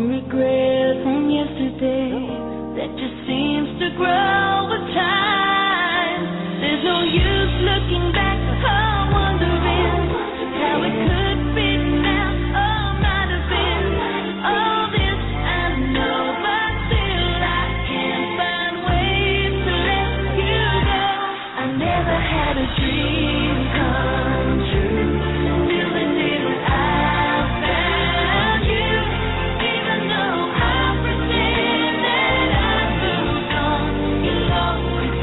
some regret from yesterday that just seems to grow with time. There's no use looking back or wondering how it could be now or might have been. All this I know, but still I can't find ways to let you go. I never had a dream come true till the day that I found you. Even though I pretend that I moved on, you'll always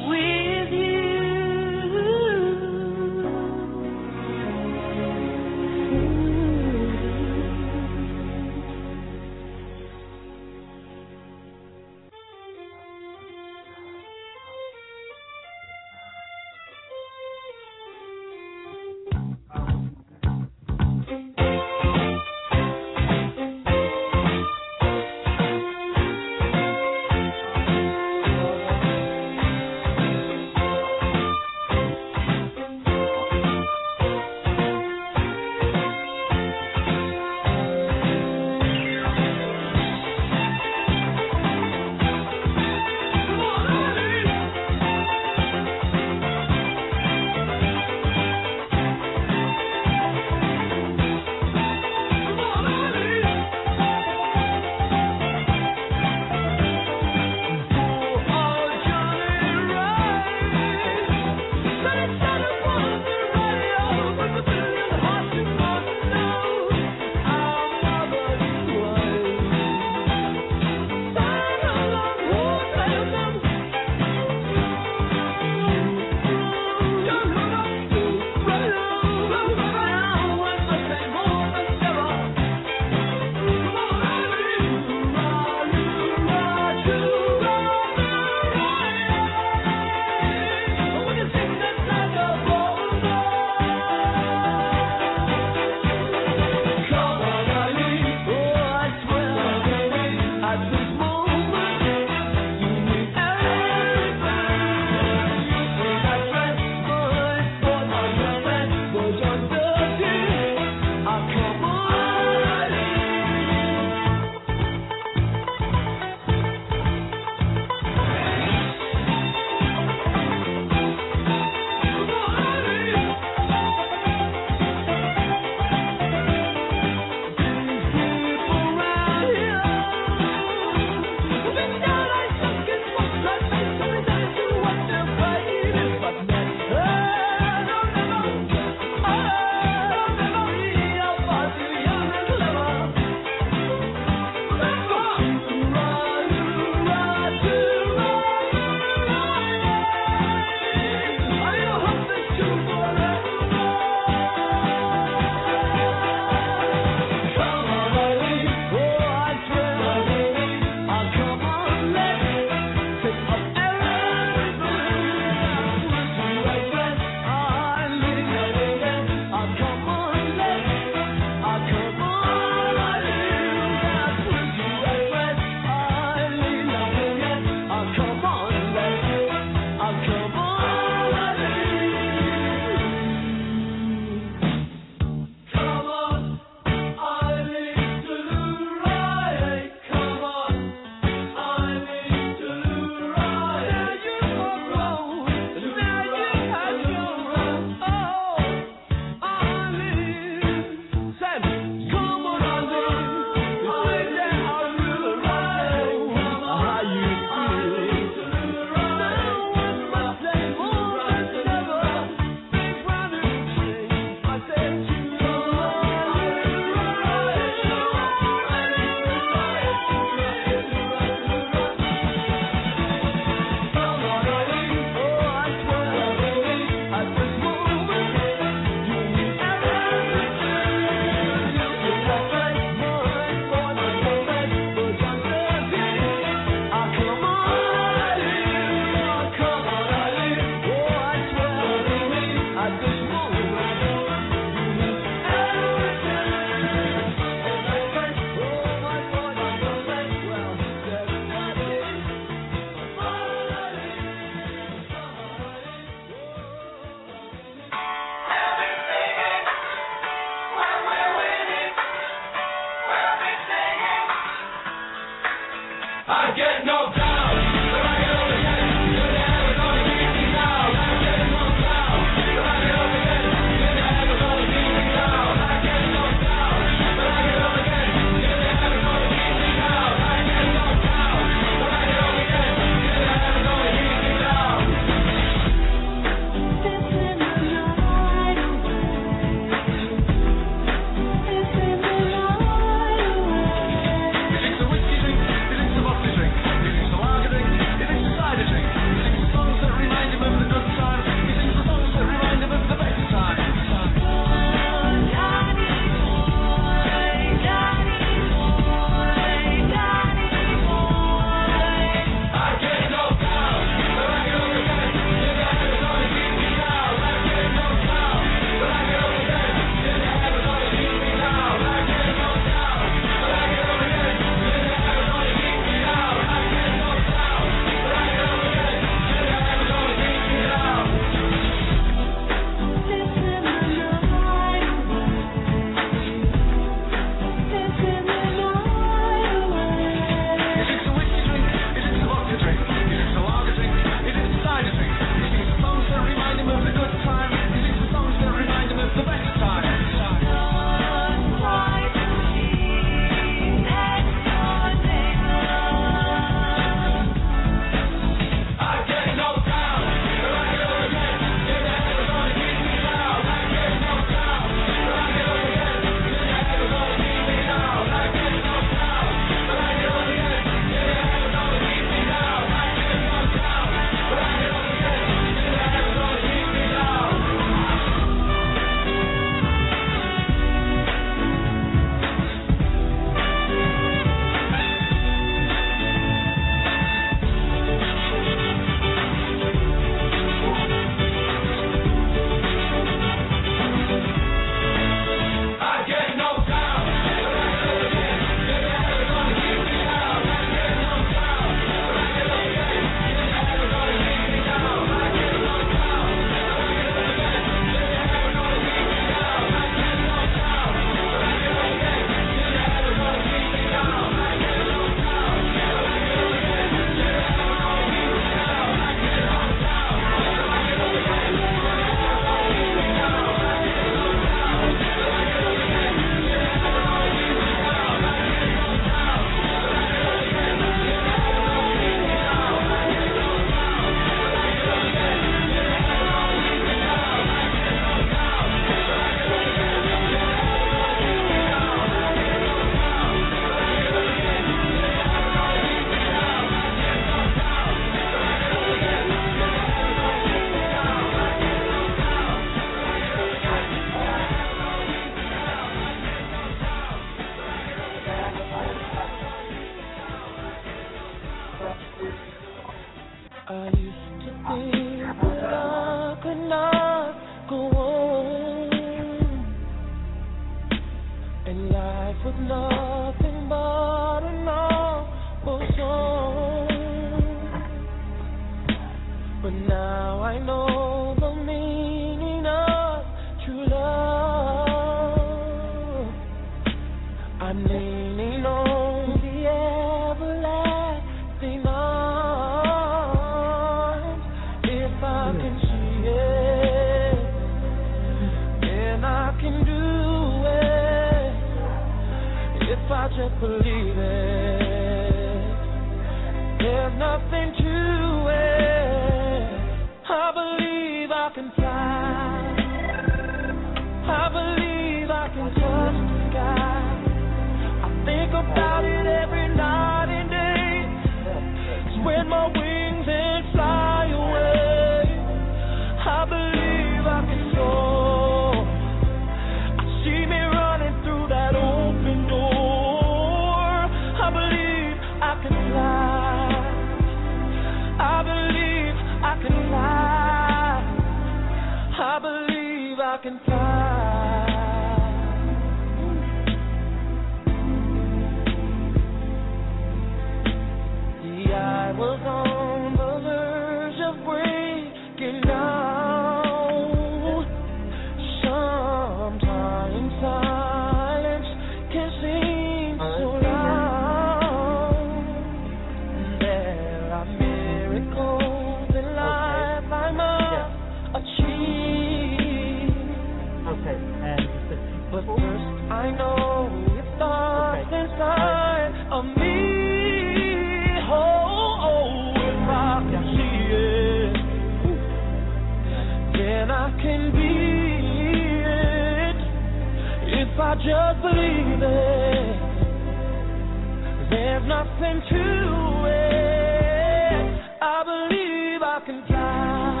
nothing to it. I believe I can fly.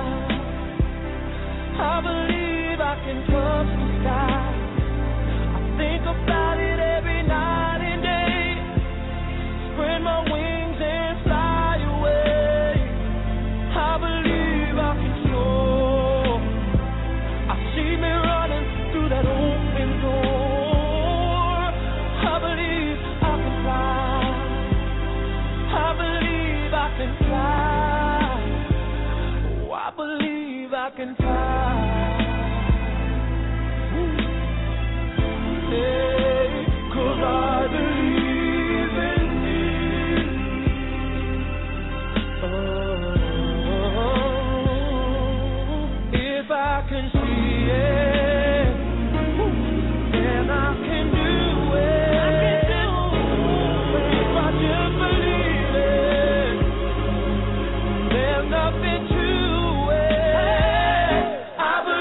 I believe I can touch the sky. I think about it every night and day. Spread my wings and fly away. I believe I can soar. I see me running through that open door. I believe I can fly. I believe I can fly. Oh, I believe I can fly. Hey, 'cause I believe in me. Oh, if I can see it, then I can do it. If I just believe it, there's nothing to it. I believe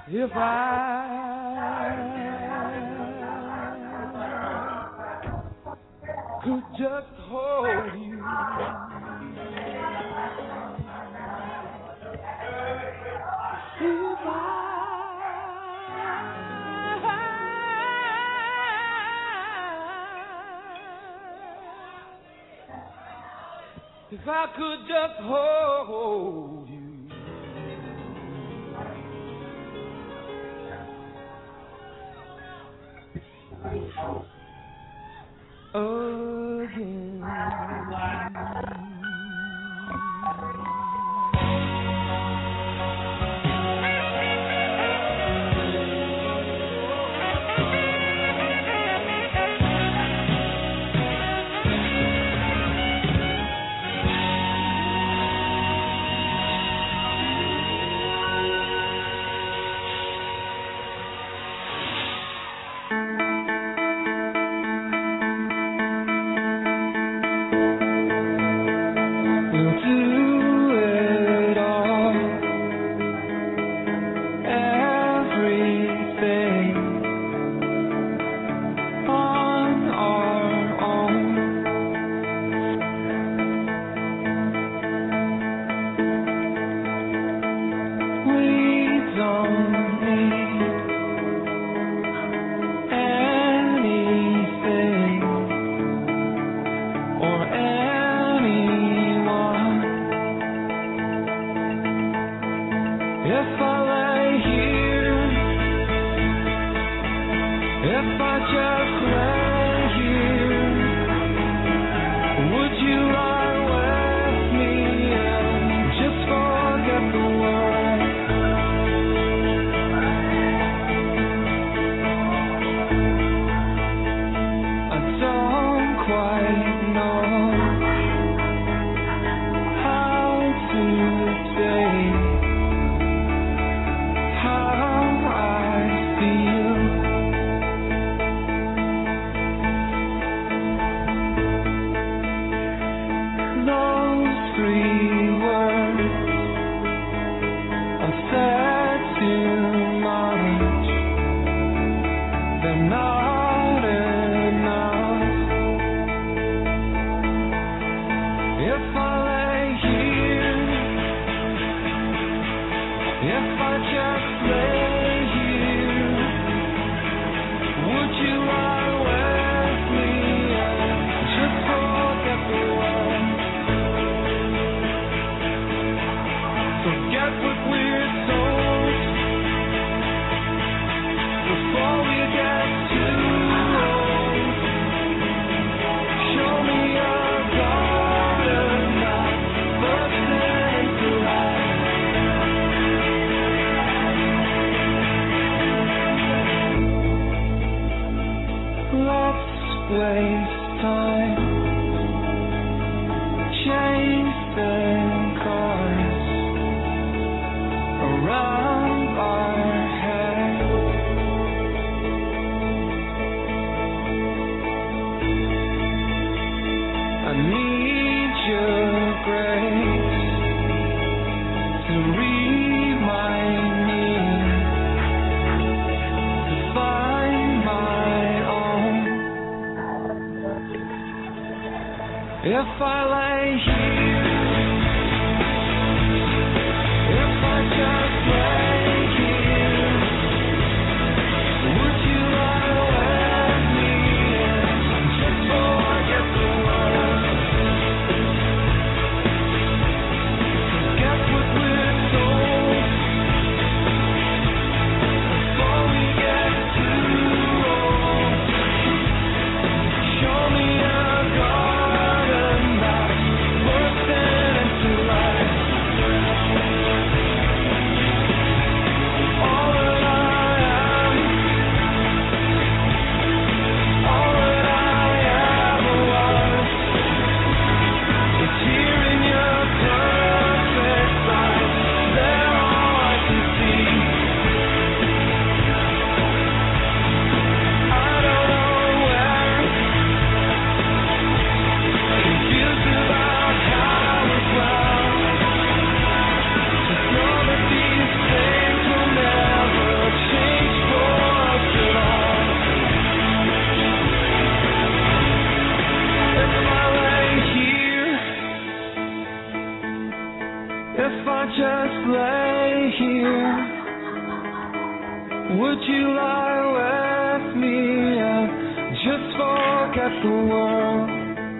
If I could just hold you, if I could just hold you. Again. Show me your garden now. just lay here? Would you lie with me and just forget the world?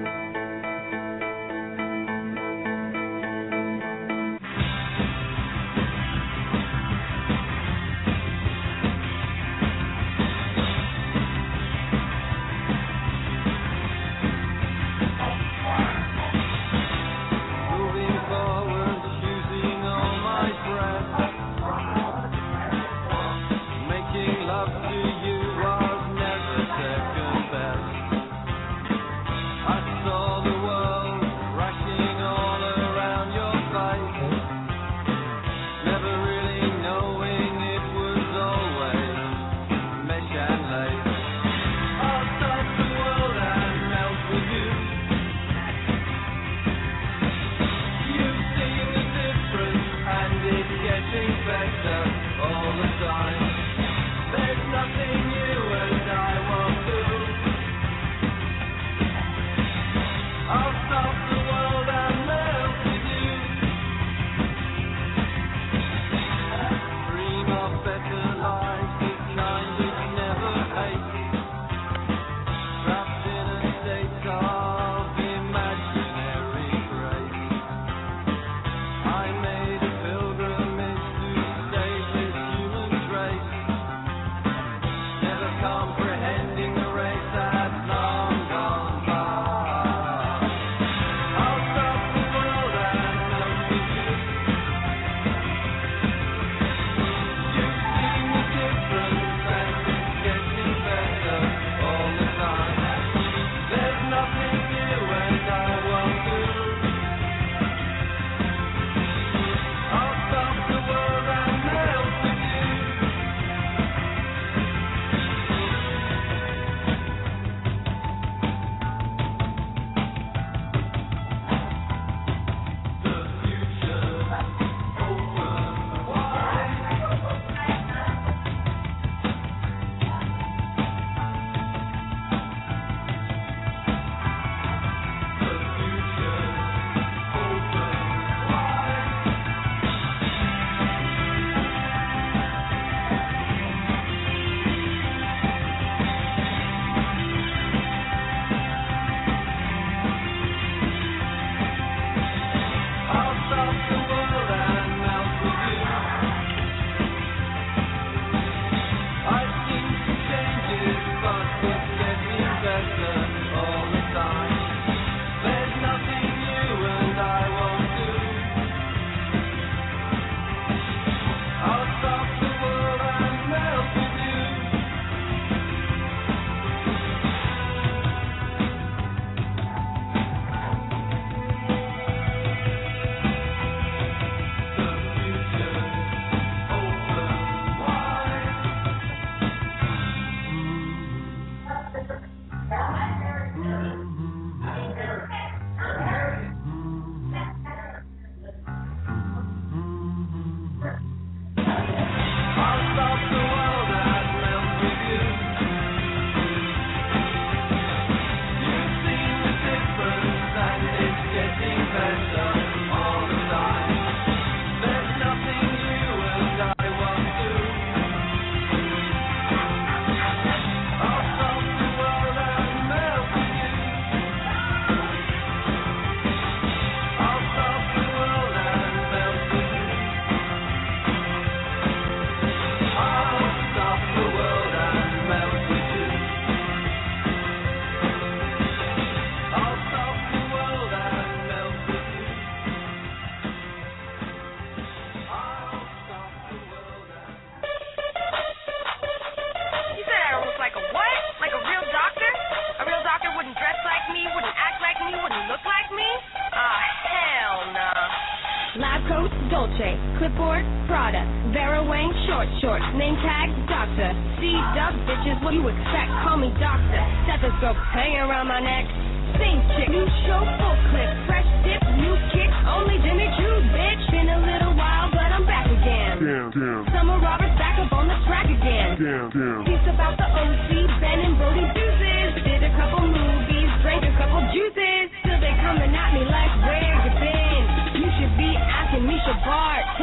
Dolce, clipboard, Prada, Vera Wang, short, name tag, doctor. C-dub, bitches, what you expect? Call me doctor. Stethoscope hanging around my neck. Same chick, new show, full clip, fresh dip, new kick, only Jimmy Choo, bitch. Been a little while, but I'm back again. Damn. Summer Roberts back up on the track again. Damn. Piece about the OC, Ben and Brody deuces. Did a couple movies, drank a couple juices. Still they coming at me like, where you been? You should be asking Misha Bart.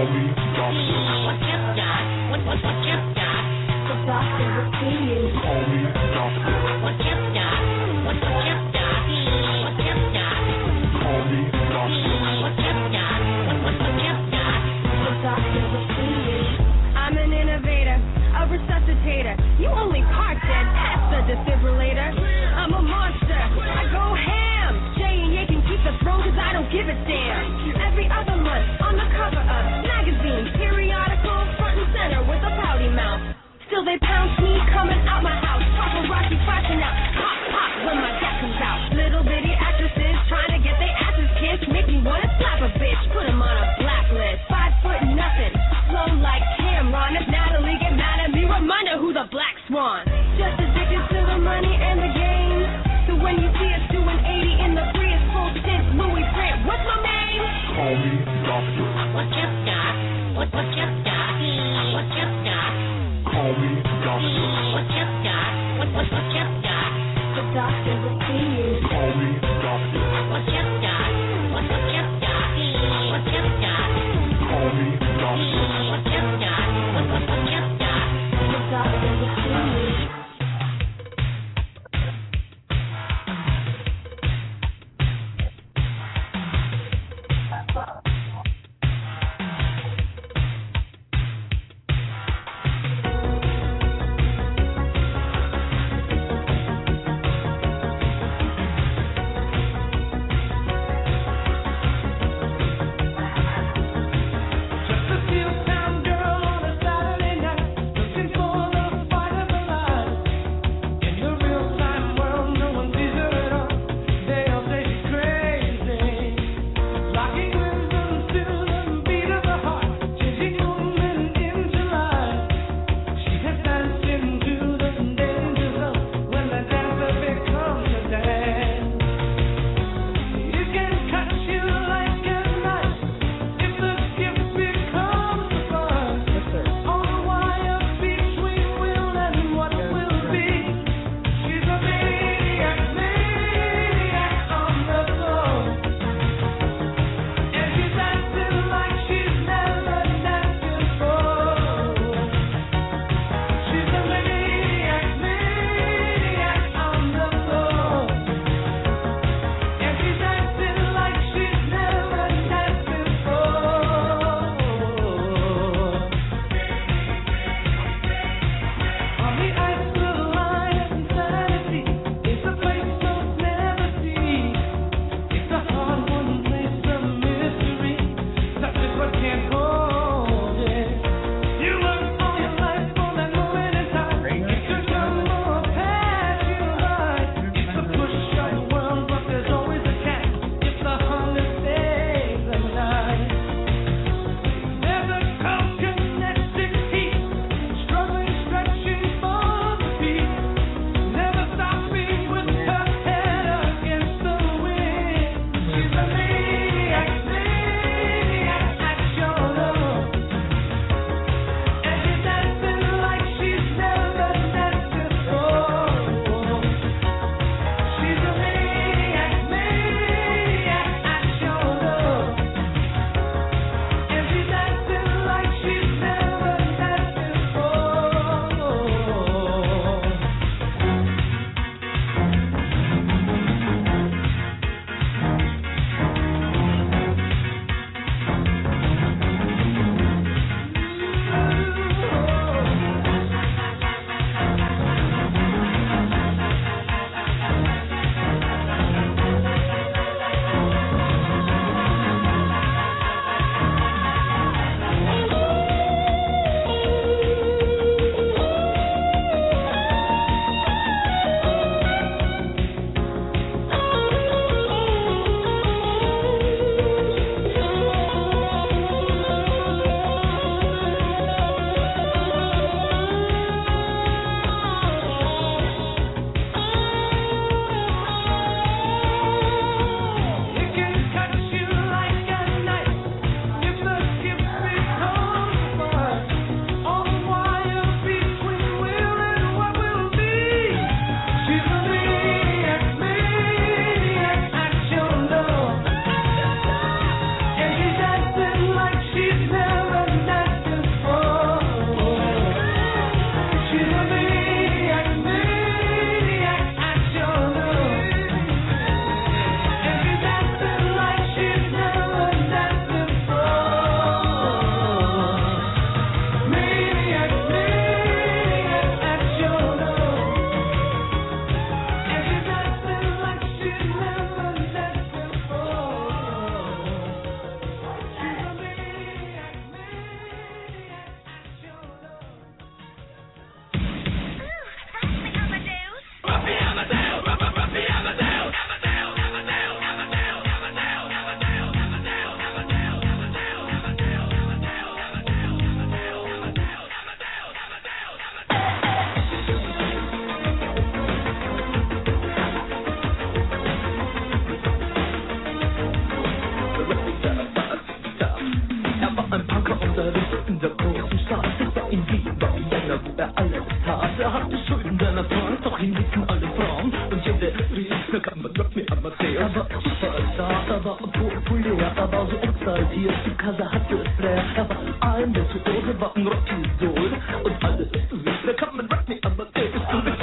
me doctor. What you got? What you got? The doctor will see you. Call me doctor. What you got? What you got? What you got? Call me doctor. What you got? What you got? The doctor will see you. I'm an innovator, a resuscitator. You only part dead, pass the defibrillator. I'm a monster, I go ham. J&J can keep the throne cause I don't give a damn. Every other month, on the cover of magazine, periodical, front and center with a pouty mouth. Still they pounce me coming out my house, paparazzi flashing out. er hatte Schulden, denn er trank, doch ihn liebten alle Frauen. Und jede rief, na kann man Rock Me Amadeus. Er war Superstar, er war populär, er war so exaltiert, die Kasse hatte Flair. Er war ein Virtuose, war ein Rockidol. Und alle rief, na kann man Rock Me Amadeus.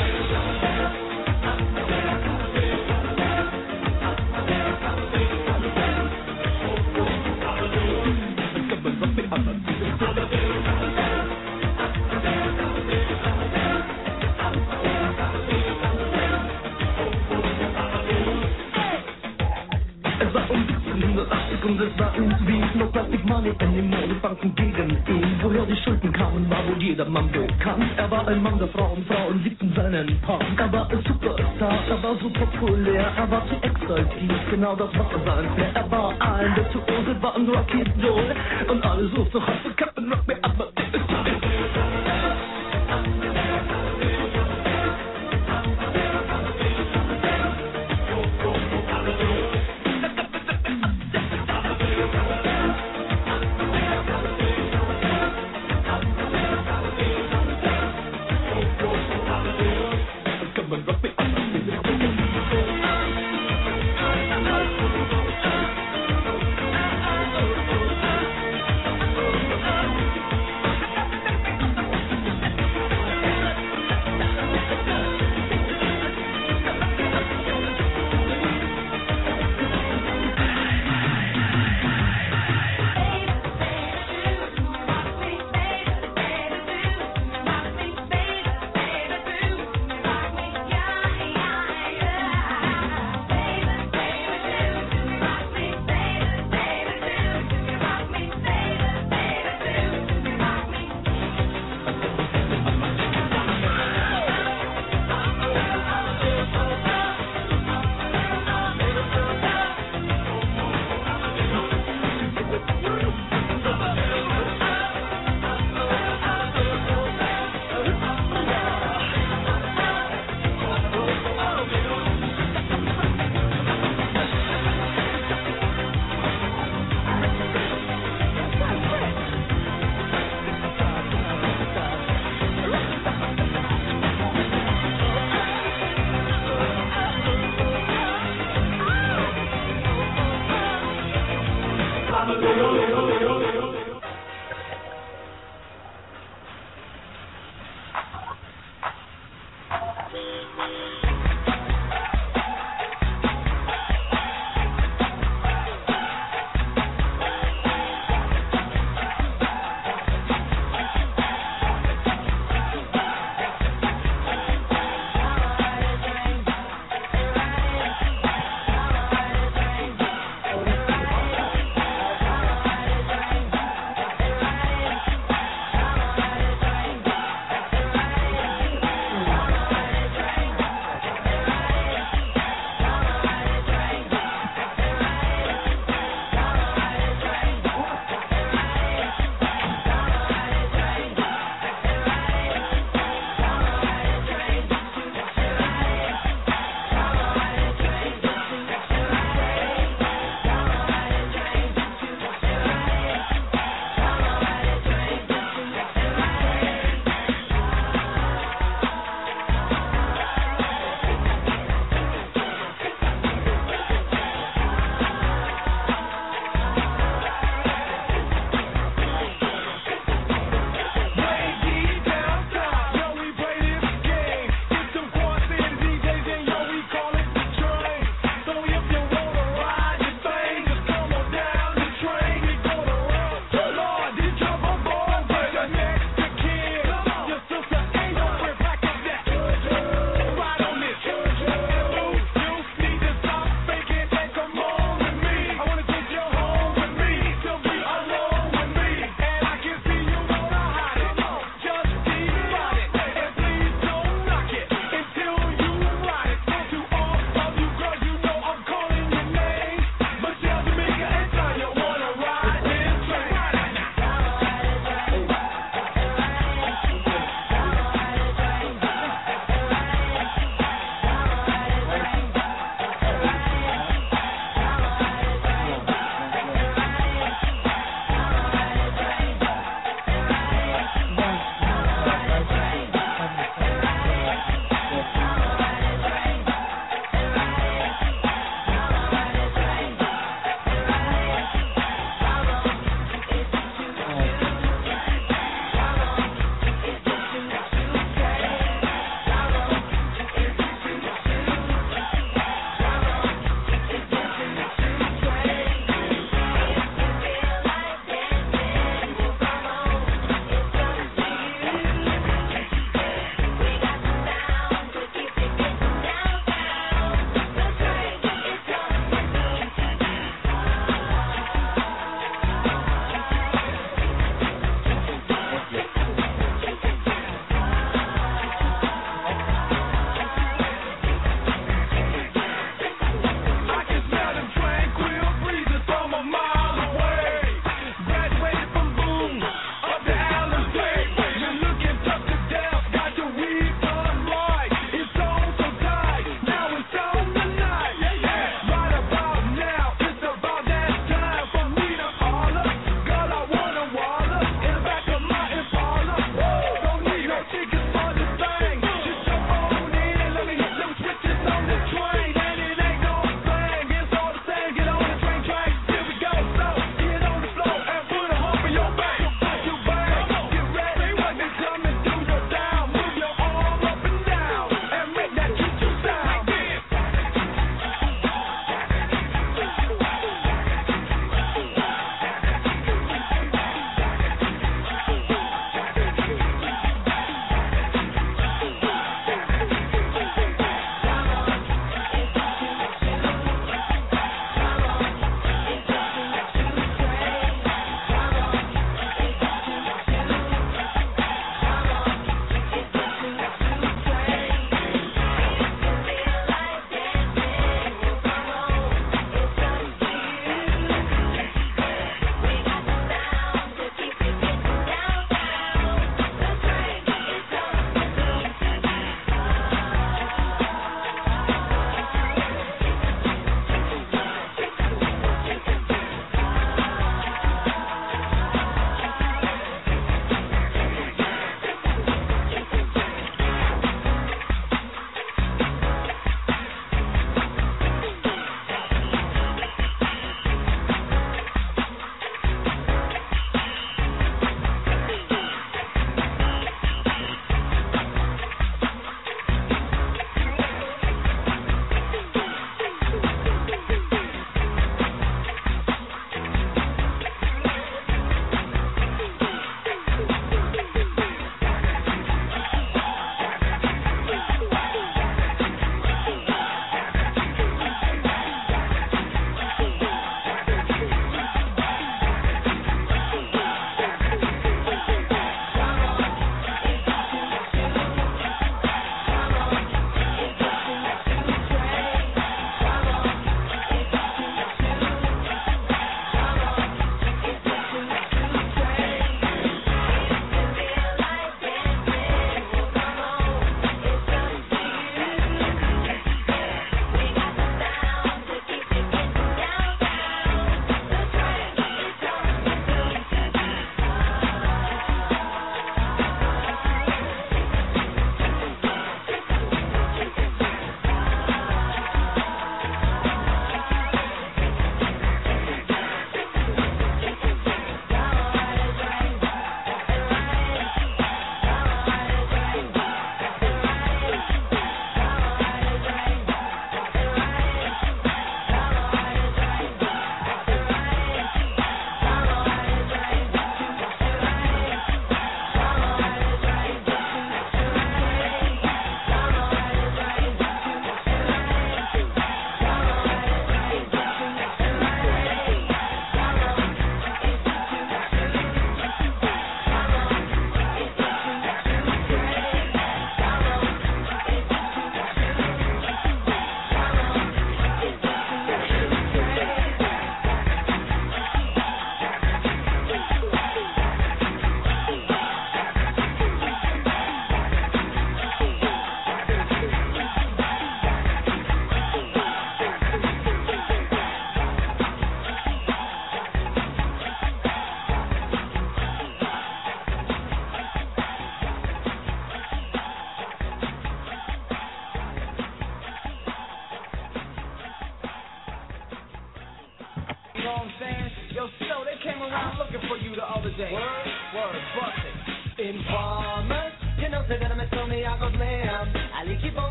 Es war um 1780 und es war in Wien. No Plastic Money in den Modebanken gegen ihn. Woher die Schulden kamen, war wohl jedermann bekannt. Er war ein Mann der Frauen, Frauen liebten seinen Punk. Er war ein Superstar, er war so populär, er war zu exaltiert, genau das war sein Flair. Er war ein Virtuose, war ein Rockidol. Und alle so heute Captain Rock Me Amadeus.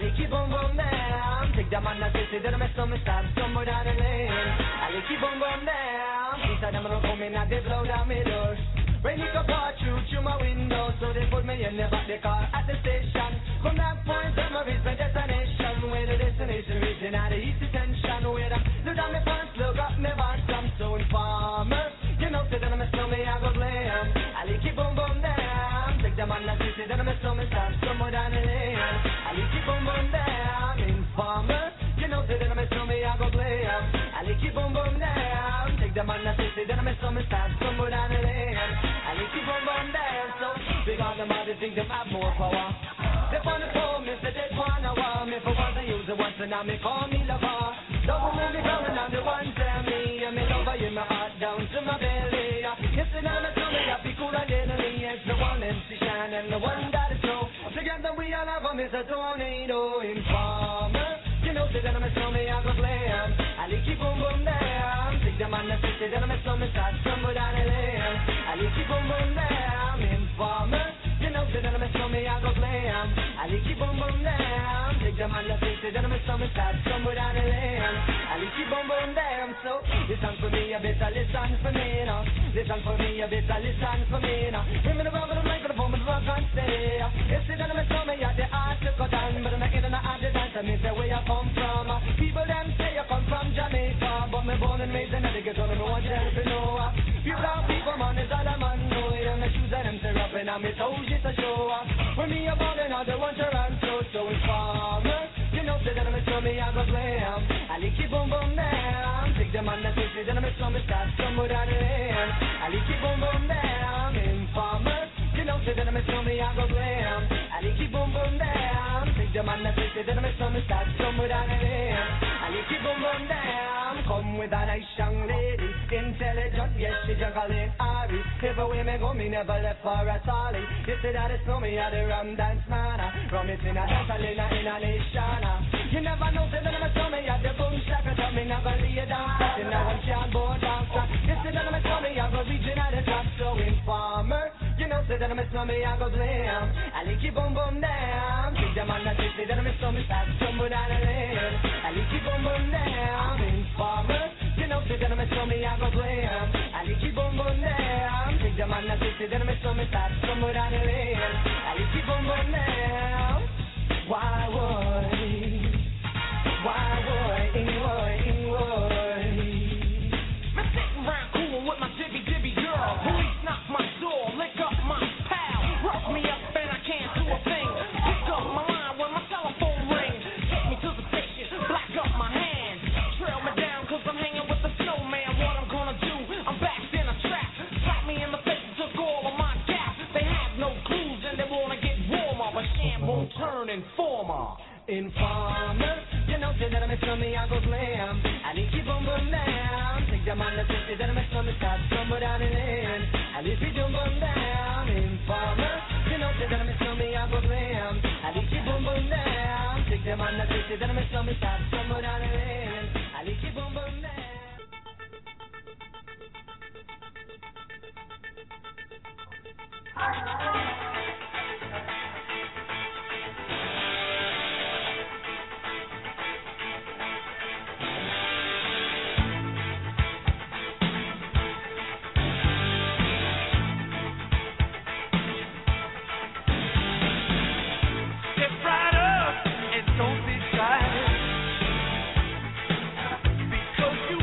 I like you boom boom down. Take the man that say that I'm a summer stop somewhere down the lane. I like you boom boom down. These are them who come in and they blow down my doors. Rain it go pour through my window, so they put me in the back the car at the station. From that point on, I reach my destination. Where the destination reaching at the east detention. Where I look down my pants, look up my bottom. So informer, you know, say that I'm a snowman, I go blame. I like it boom boom down. Take the man that say that I'm a snowman, stop somewhere down the lane. I like it boom boom down. Informer, you know, say that I'm a snowman, I go blame. I like it boom boom down. Take the man that say that I'm a snowman, stop somewhere down the lane. I like you boom boom down, so because them all they think them have more power. They wanna call me, say they wanna want me. For once I use it once and now me call me lover. Don't move me going on the one tell me. And me lover in my heart down to my belly. Yes, and I'm a stomach, I be cool and deadly. Yes, the one MC Shine and the one that is slow. Together we all have a Mr. Tornado Informer. You know, say that I'm a snowman, I go blame. I like you boom boom down. Take the man that say that I'm a snowman, start somewhere down the lane. I like you boom boom down. Informer. You know, say that I'm a snowman, I go blame. I like you boom boom down. Take the man that say that I'm a snowman, start somewhere down the lane. I like you boom boom down. So listen for me, you better listen for me now. Listen for me, you better listen for me now. Bring me the rubber, the microphone, but the rock and stay. You say that I'm a snowman, you have the art to cut down, but I'm not getting the art to dance. I mean, say where you come from. People them say you come from Jamaica, but me born and raised in Connecticut, so I know what else to know. You brown people, man, is all a man know. And the shoes and them tear up, and I'm toes just to show up. When me a born and all the ones around, so informer. You know, say that I'm a snowman, I go blame. I like you boom boom down. Take the man that say that I'm a snowman, start somewhere down the lane. I like you boom boom down. Informer. You know, say that I'm a snowman, I go blame. I like you boom boom down. Take the man that say that I'm a snowman, start somewhere down the lane. I like you boom boom down. Come with a nice young lady, intelligent, yes, she juggling Ari. Everywhere me go, me never left for a solly. You say that it's me at the rum dance man. Rum it in a dance, in a nation. You never know, say that I'm a snowman, at the boom shack. I tell me never lay down, you know I'm board dancer. You say that I'm a snowman, I go reaching at the top, so informer. You know, say that I'm a snowman, I go blame. I like you boom boom down. Take the man that say that I'm a snowman, start somewhere down the lane. I like you boom boom down. Informer. You know, say that I'm a snowman, I go blame. I like you boom boom down. Take the man that say that I'm a snowman, start somewhere down the lane. I like you boom boom down. Why would I'm sitting around cool with my jibby girl. Police knock my door, lick up my pal. Rough me up and I can't do a thing. Pick up my line when my telephone rings. Take me to the station, black up my hands. Trail me down cause I'm hanging with the snowman. What I'm gonna do, I'm backed in a trap. Slap me in the face and took all of my gas. They have no clues and they wanna get warmer. But Sham won't turn informer. Informer, you know, say that I'm a snowman, I go blame. I like you boom boom down. Take the man that say that I'm a snowman, start somewhere down the lane. I like you boom boom down. Informer, you know, say that I'm a snowman, I go blame. I like you boom boom down. Take the man that say that I'm a snowman, start somewhere down the lane. I like you boom boom down. Don't be shy, because you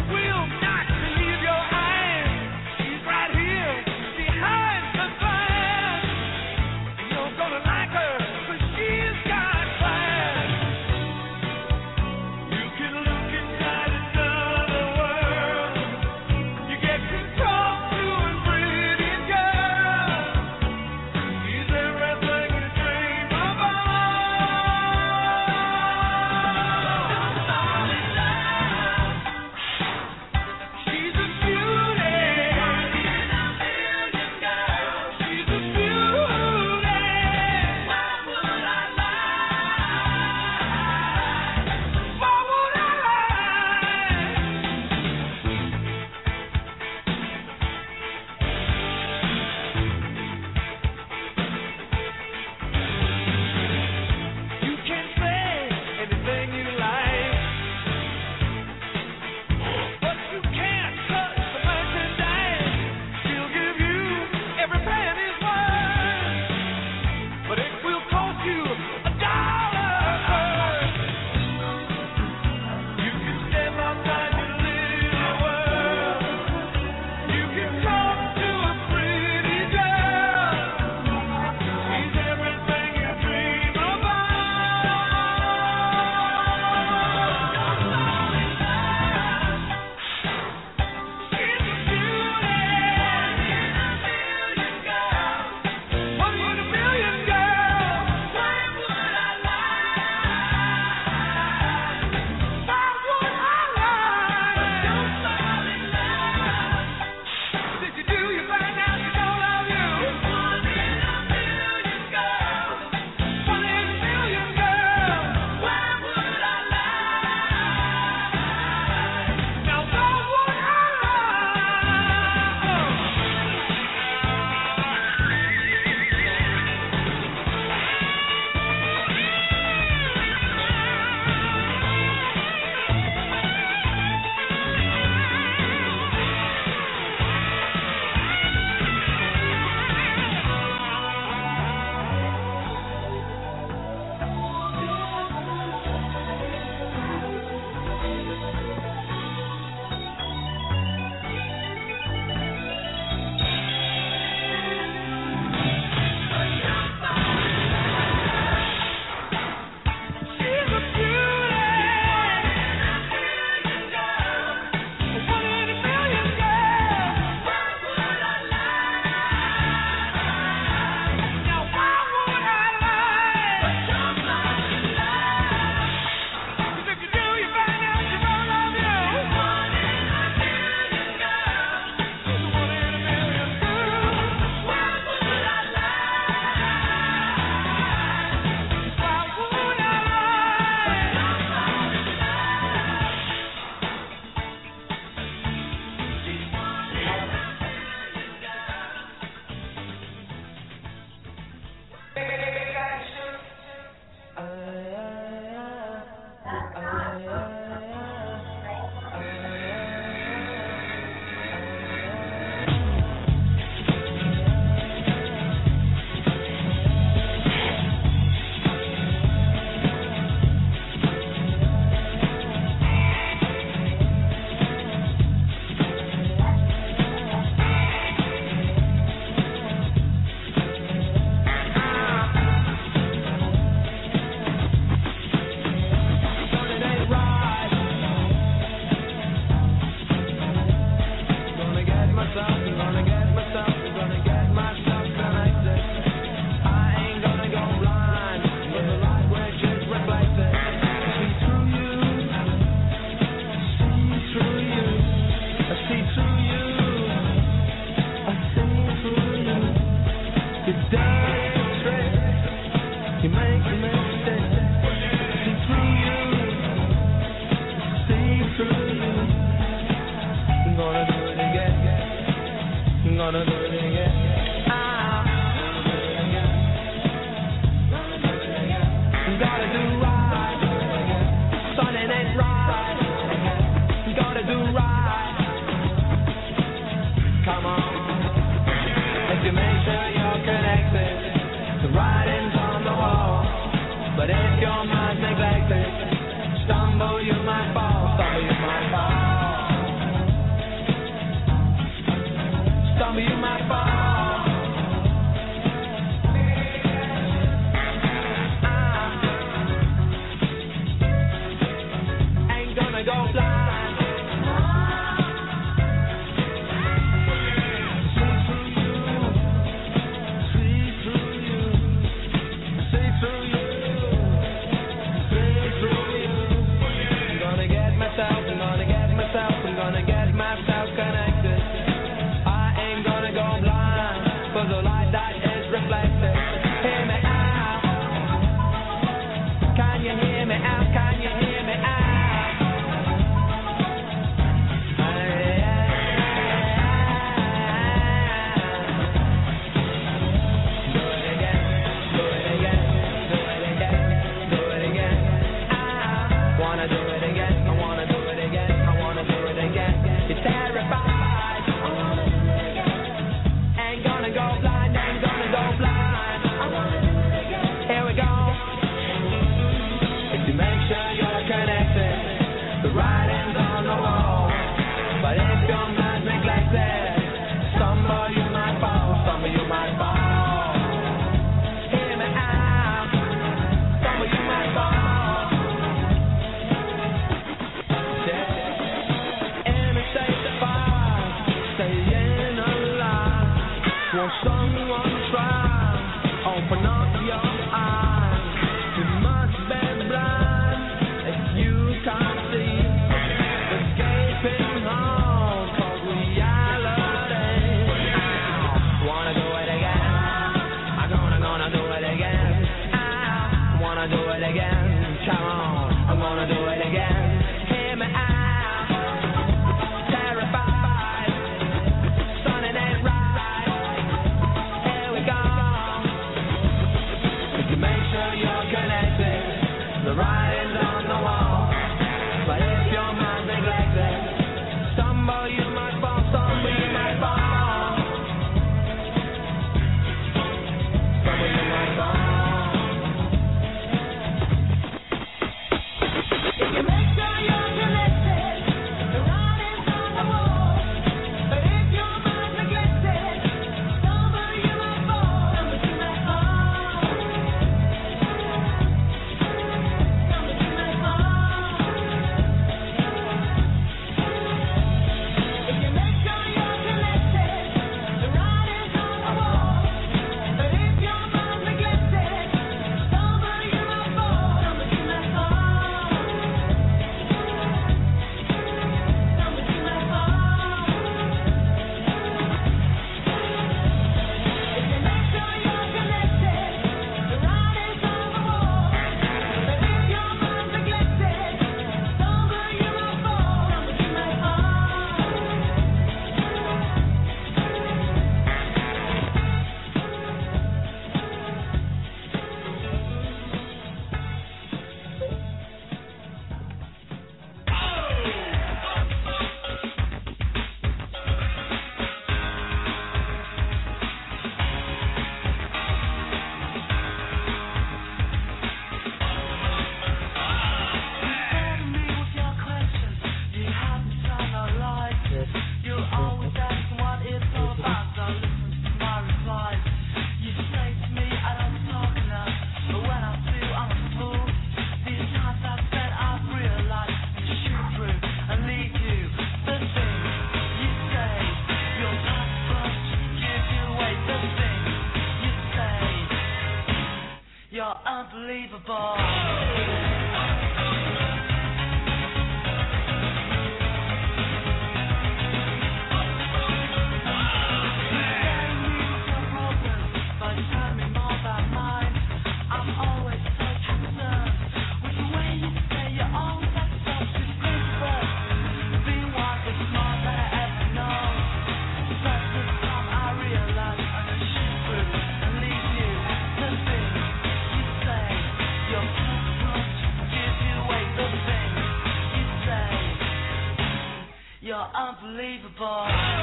You're unbelievable.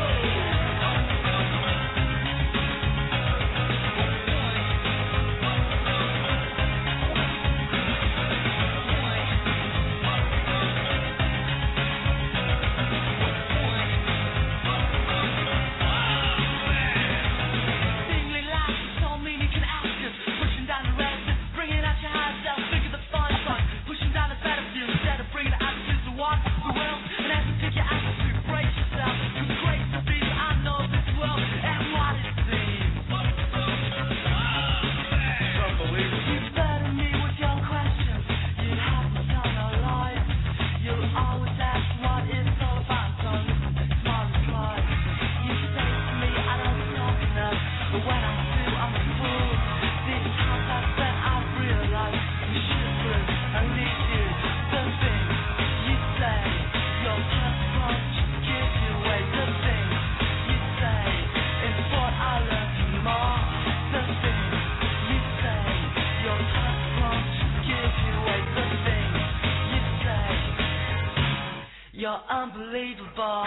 You're unbelievable.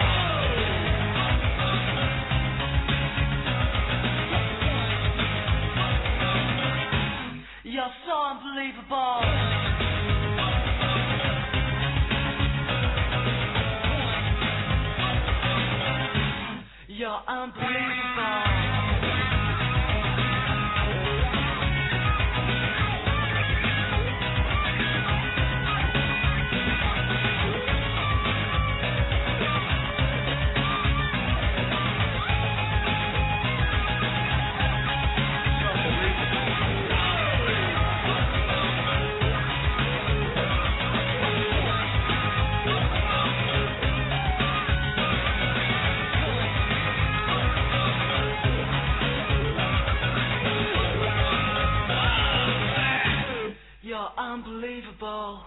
You're so unbelievable. You're unbelievable. You're unbelievable.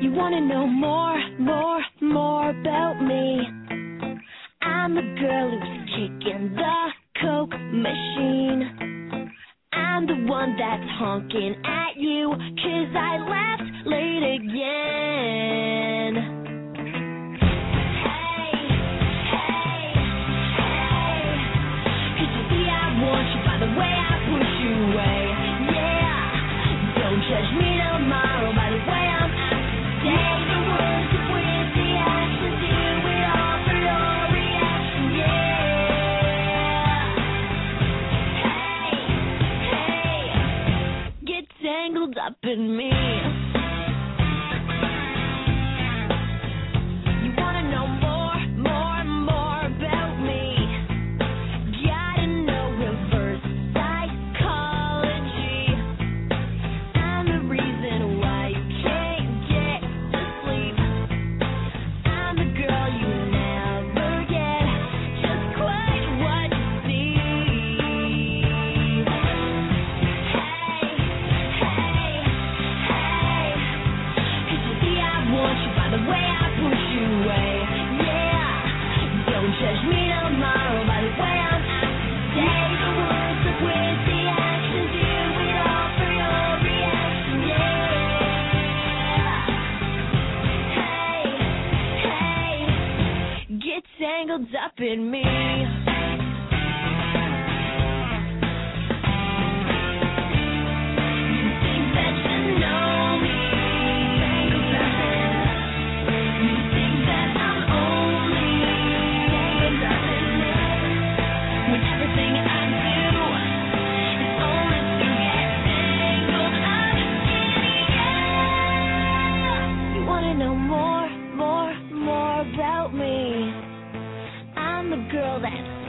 You wanna know more about me? I'm the girl who's kicking the Coke machine. I'm the one that's honking at you 'cause I left late again. Hey, hey, hey, 'cause you see I want you by the way I push you away. Yeah, don't judge me tomorrow by the way I'm acting today. The words with the actions, do it all for your reaction. Yeah. Get tangled up in me. You wanna know more about me? Gotta know reverse psychology. I'm the reason why you can't get to sleep. I'm the girl you never get, just quite what you see. Hey, hey, hey, 'cause you see I want you by the way I push you away. Yeah, don't judge me tomorrow by the way I'm acting today. The words up with the actions, do it all for your reaction. Yeah. Hey, get tangled up in me. You think that you know me. Tangled up in. You think that I'm only tangled up in it. When everything I do is only to get tangled up in you. You wanna know more about me? I'm the girl that's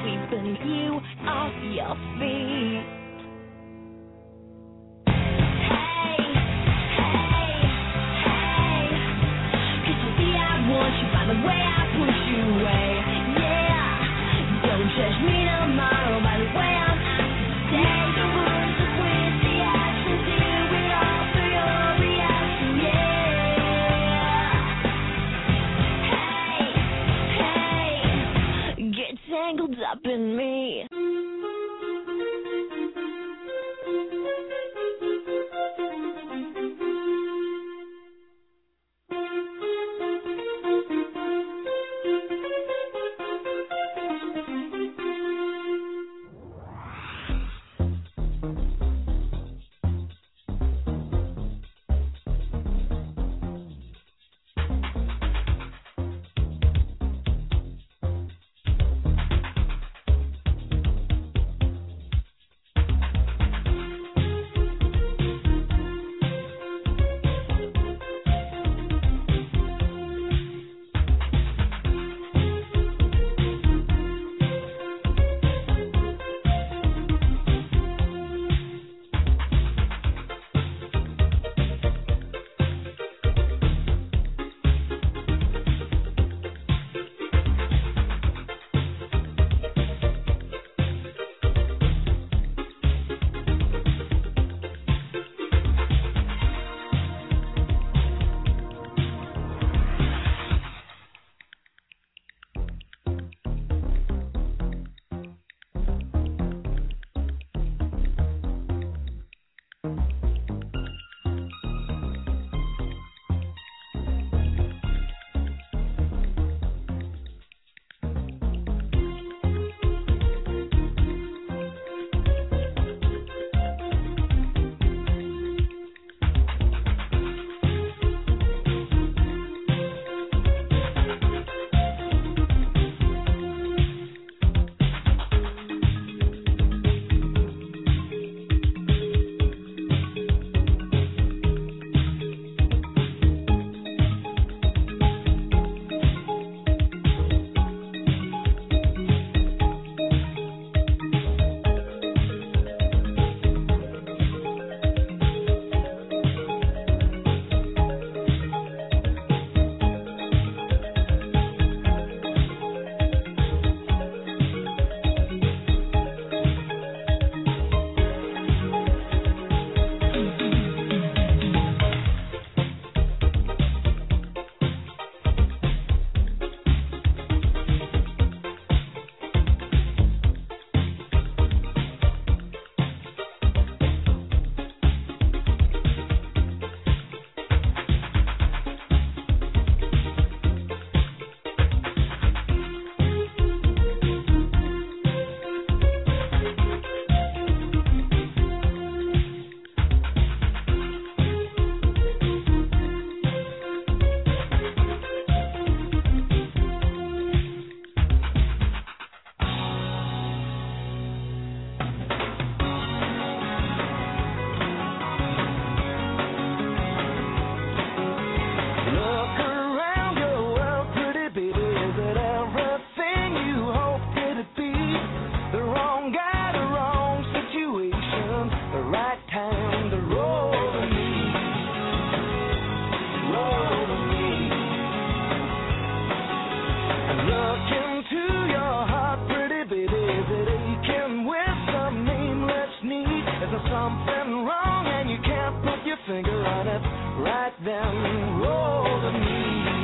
like them roll to me.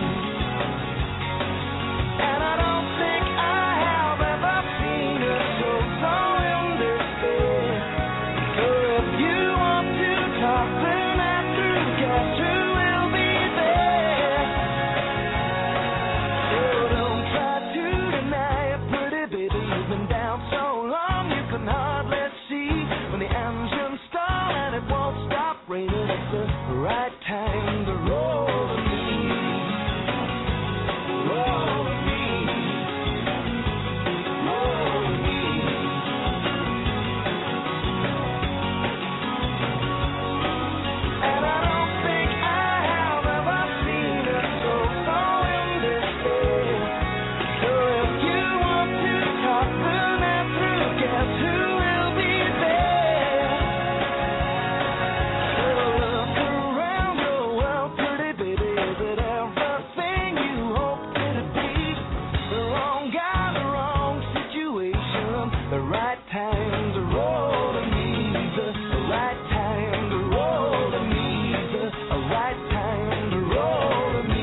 And I don't think I have ever seen a soul in despair. So if you want to talk to that through, guess who will be there? So don't try to deny it, pretty baby. You've been down so long you can hardly see. When the engines stall and it won't stop raining, it's the right time to roll to me. Roll to me. Roll to me. And I don't think I have ever seen a soul so in despair. So if you want to talk through that through, guess who will be there? So look around your world, pretty baby. Is it everything you hoped it'd be? The wrong guy, the wrong situation. The right time to roll to me. The right time to roll to me. The right time to roll to me.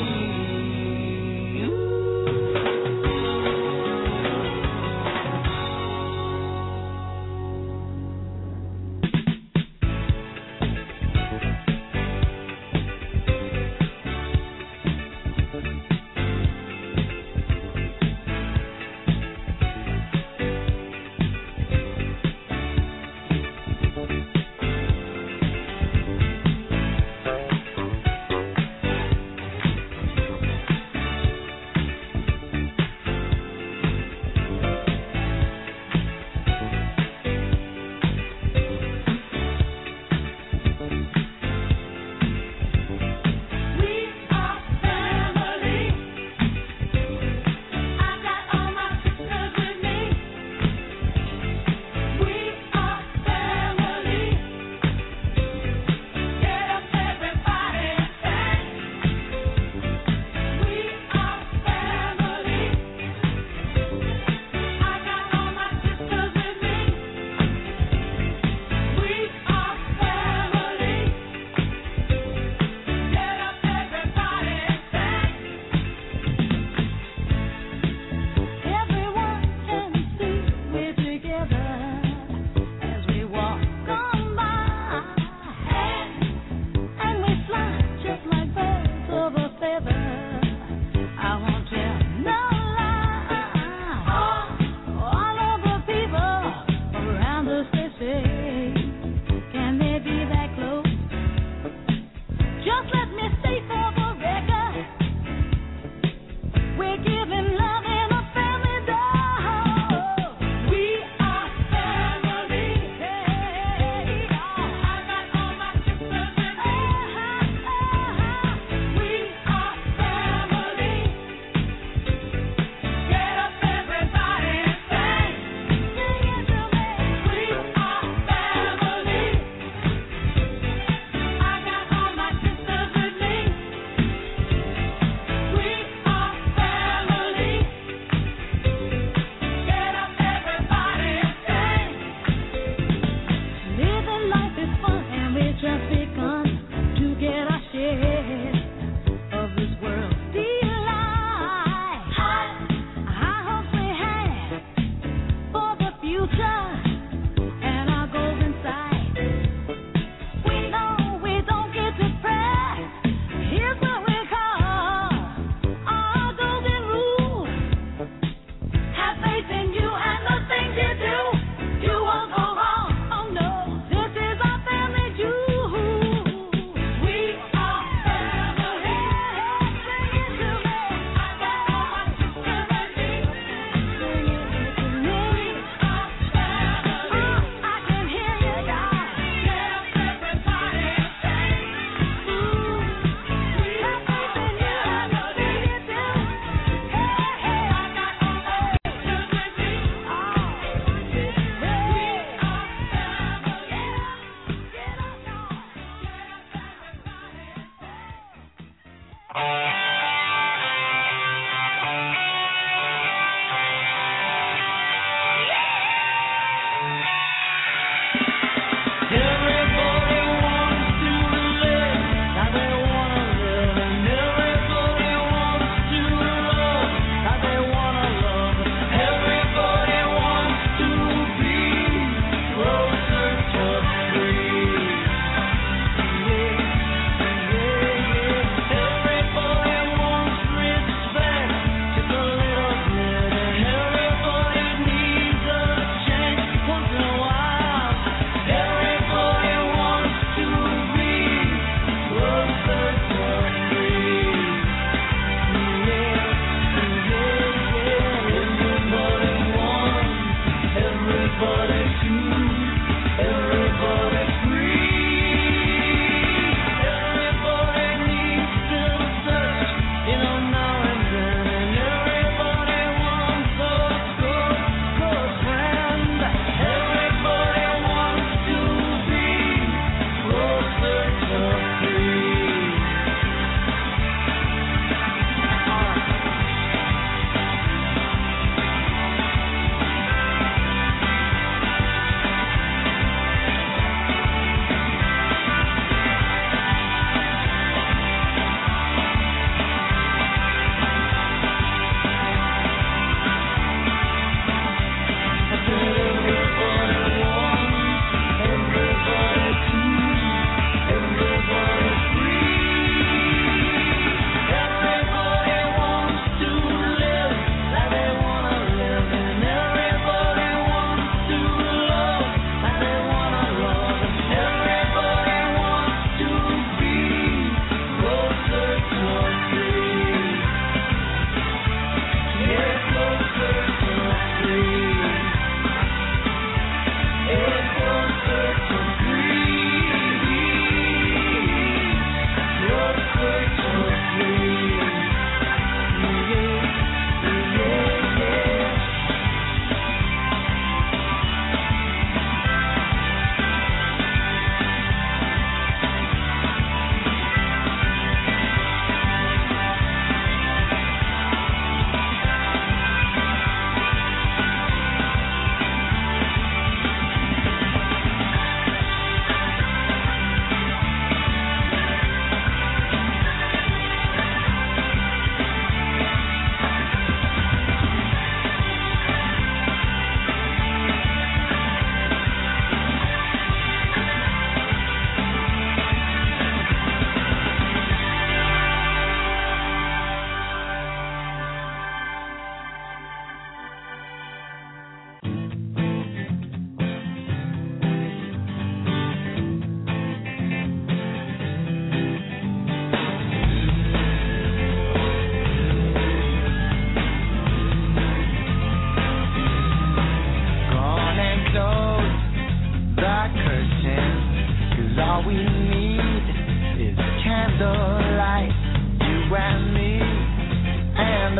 Everybody wants to relate how they wanna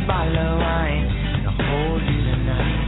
bottle of wine and hold you tonight.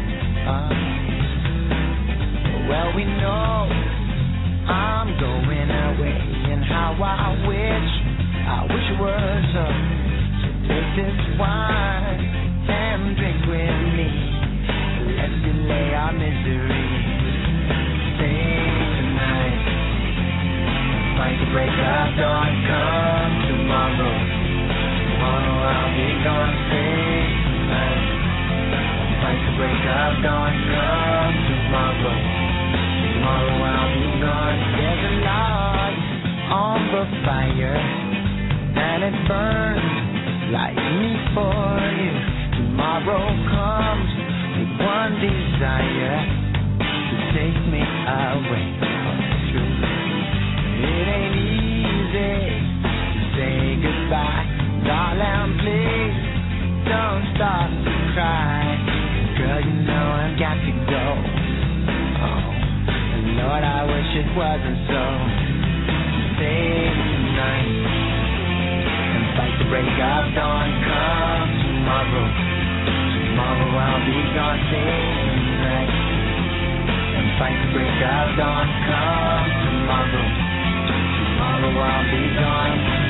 Well, we know I'm going away, and how I wish it was so. Take this wine and drink with me. Let's delay our misery. Stay tonight. Fight the break of dawn. Come tomorrow. Tomorrow I'll be gone. Stay tonight. Fight the break of dawn. Come tomorrow. Tomorrow I'll be gone. There's a log on the fire, and it burns like me for you. Tomorrow comes with one desire, to take me away from the truth. It ain't easy to say goodbye, darling, please don't start to cry. Girl, you know I've got to go. Oh, and Lord, I wish it wasn't so. Stay tonight and fight the break of dawn. Come tomorrow. Tomorrow I'll be gone. Stay tonight and fight the break of dawn. Come tomorrow. Tomorrow I'll be gone.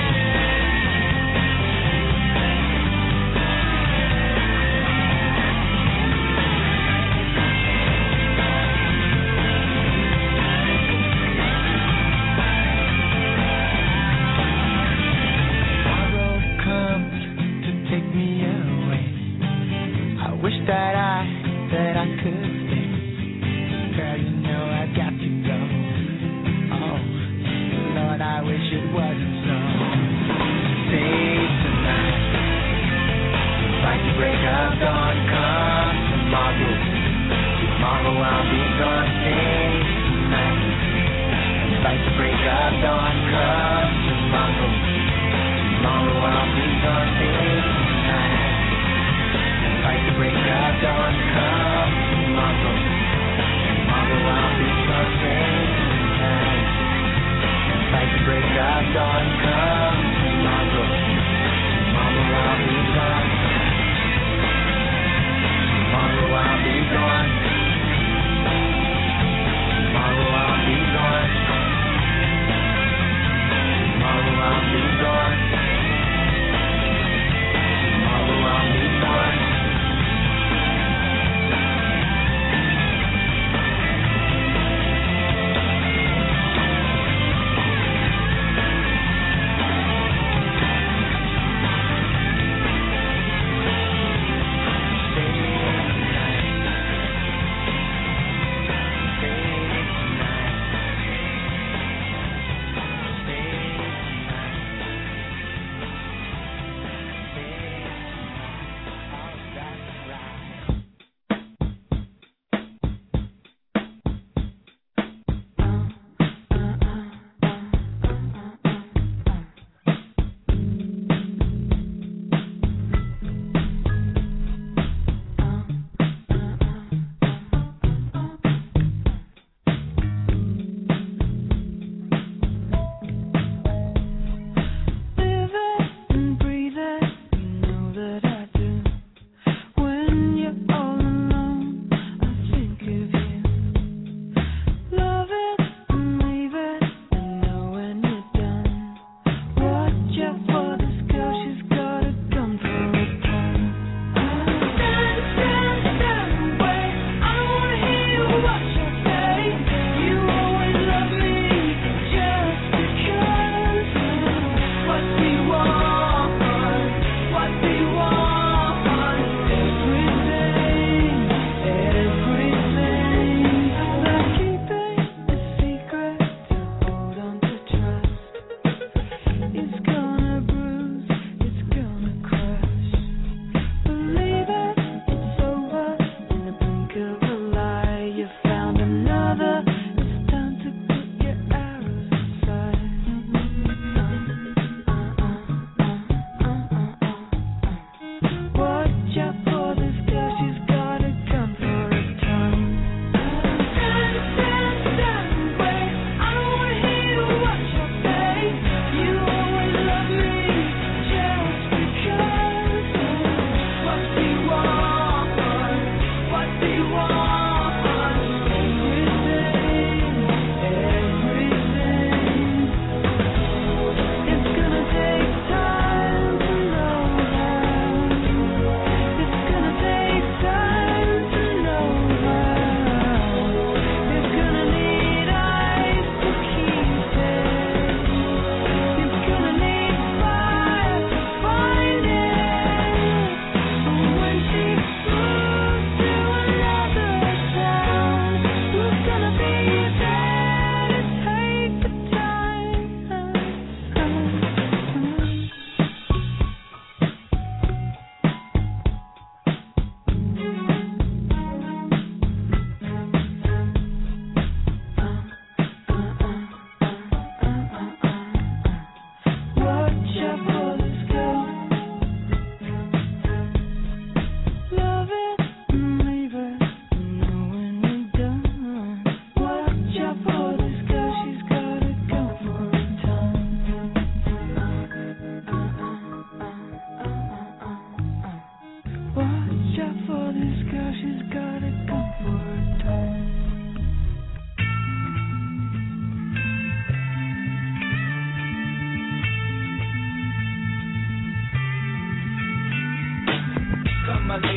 That I could stay. Girl, you know I've got to go. Oh, Lord, I wish it wasn't so. Stay tonight. Fight the break of dawn. Come tomorrow. Tomorrow I'll be gone. Stay tonight. Fight the break of dawn. Come tomorrow. Tomorrow I'll be gone. Stay tonight. Fight the break of dawn, come tomorrow. Tomorrow I'll be gone, stay tonight. Fight the break of dawn, come tomorrow. Tomorrow I'll be gone. Tomorrow I'll be gone. Tomorrow I'll be gone. Tomorrow I'll be gone. Tomorrow I'll be gone. Stay tonight.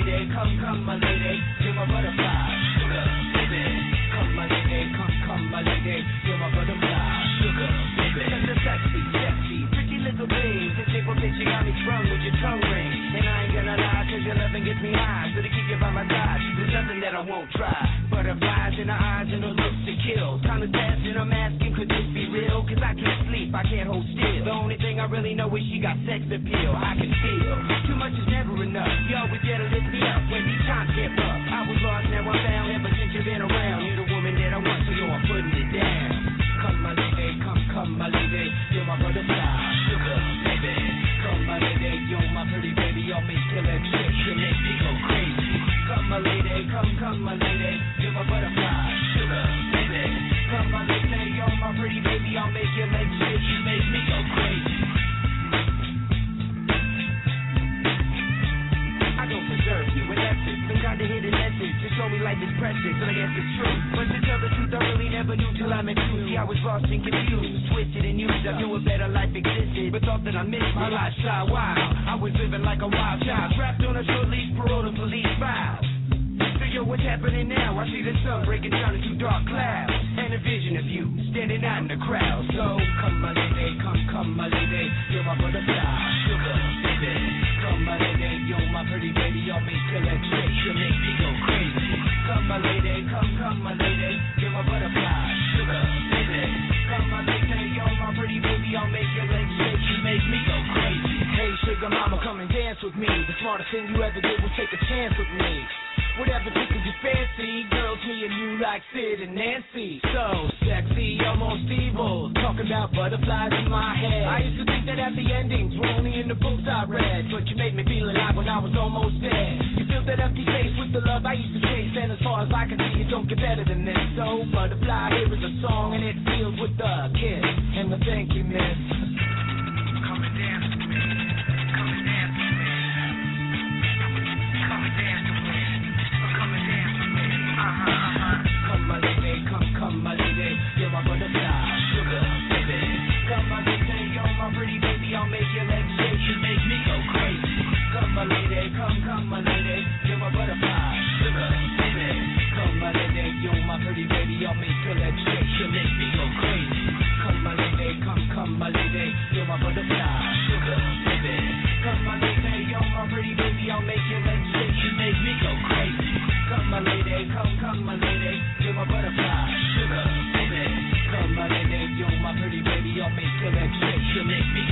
lady, come, my lady, you're my butterfly, sugar, baby. Come, my lady, come, my lady, you're my butterfly, sugar, baby. You're sexy, pretty little things. This April bitch, you got me sprung with your tongue ring. And I ain't gonna lie, cause your loving gets me high. So to keep you by my side, there's nothing that I won't try. Butterflies in her eyes and her looks to kill. Time to dance and I'm asking, could this be real? Cause I can't sleep, I can't hold still. The only thing I really know is she got sex appeal. I can feel too much is never enough. You always there to lift me up when these times get rough. I was lost, now I'm found. Ever since you've been around, you're the woman that I want, so yo, I'm putting it down. Come, my lady, come, my lady, you're my butterfly, sugar, baby. Come, my lady, you're my pretty baby. I'll make you like shit, you make me go crazy. Come, my lady, come, my lady, you're my butterfly, sugar, baby. Come, my lady, you're my pretty baby. I'll make you like shit, you make me go crazy. I don't deserve you, and that's it. Some kind of hidden message to show me life is precious, and I guess it's true. But to tell the truth, I really never knew till I met you. See, I was lost and confused, twisted and used. I knew a better life existed, but thought that I missed my lifestyle. Wow, I was living like a wild child, trapped on a short leash, parole to police files. So yo, what's happening now? I see the sun breaking down into dark clouds, and a vision of you standing out in the crowd. So come, my lady, come, my lady, you're my butterfly, sugar, baby. Come, my lady, you're my pretty baby. I'll make you like shit, you make me go crazy. Come, my lady, come, my lady, you're my butterfly, sugar, baby. Come, my lady, you're my pretty baby. I'll make you like shit, you make me go crazy. Hey, sugar mama, come and dance with me. The smartest thing you ever did was take a chance with me. Whatever tickles your fancy, girls, me and you like Sid and Nancy. So sexy, almost evil, talking about butterflies in my head. I used to think that happy endings were only in the books I read, but you made me feel alive when I was almost dead. You filled that empty space with the love I used to chase, and as far as I can see, it don't get better than this. So butterfly, here is a song, and it deals with the kiss and the thank you, miss. Come and dance with me. Come and dance with me. Come and dance with me. Come and dance with me. Come, my lady, come, my lady, you're my butterfly, sugar, baby. Come, my lady, you're my pretty baby. I'll make your legs shake, you make me go crazy. Come, my lady, come, my lady, you're my butterfly, sugar, baby. Come, my lady, you're my pretty baby. I'll make your legs shake, you make me go crazy. Come, my lady, come, my lady, you're my butterfly, sugar, baby. Come, my lady, you're my pretty baby. I'll make your legs shake, you make me go crazy. Come, my lady, come, my lady, you're my butterfly, sugar, baby. Come, my lady, you're my pretty baby. I'll make your legs shake, you make me